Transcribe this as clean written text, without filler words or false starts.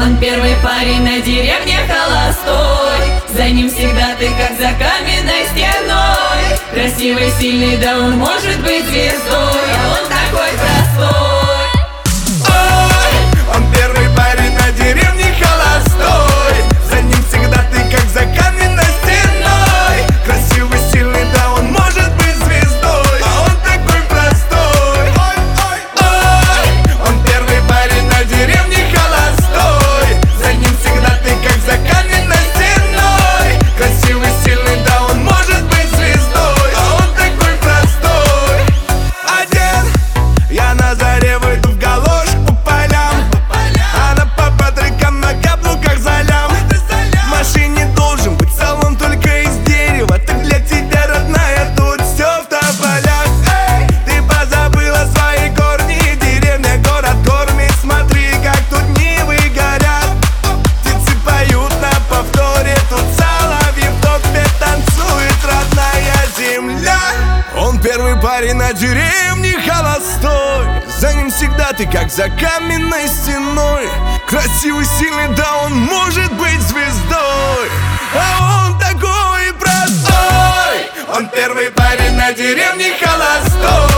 Он первый парень на деревне холостой. За ним всегда ты как за каменной стеной. Красивый, сильный, да он может быть звездой. Он такой простой. Ой, он первый парень на деревне холостой. За ним всегда ты как за каменной стеной. Красивый, сильный, да он может быть звездой. А он такой простой. Ой, он первый парень на деревне холостой. За ним всегда ты как за каменной стеной. Красивый, сильный, да он может быть звездой. А он такой простой. Один, я на заре выйду в галош по полям. Она по патрикам на каблуках за лям. В машине должен быть салон только из дерева. Так для тебя, родная, тут все в тополях. Эй, ты позабыла свои корни. Деревня, город кормит. Смотри, как тут нивы горят. Птицы поют на повторе. Тут соловьи в топе танцует родная земля. Он первый парень на деревне холостой. За ним всегда ты как за каменной стеной. Красивый, сильный, да он может быть звездой. А он такой простой. Он первый парень на деревне холостой.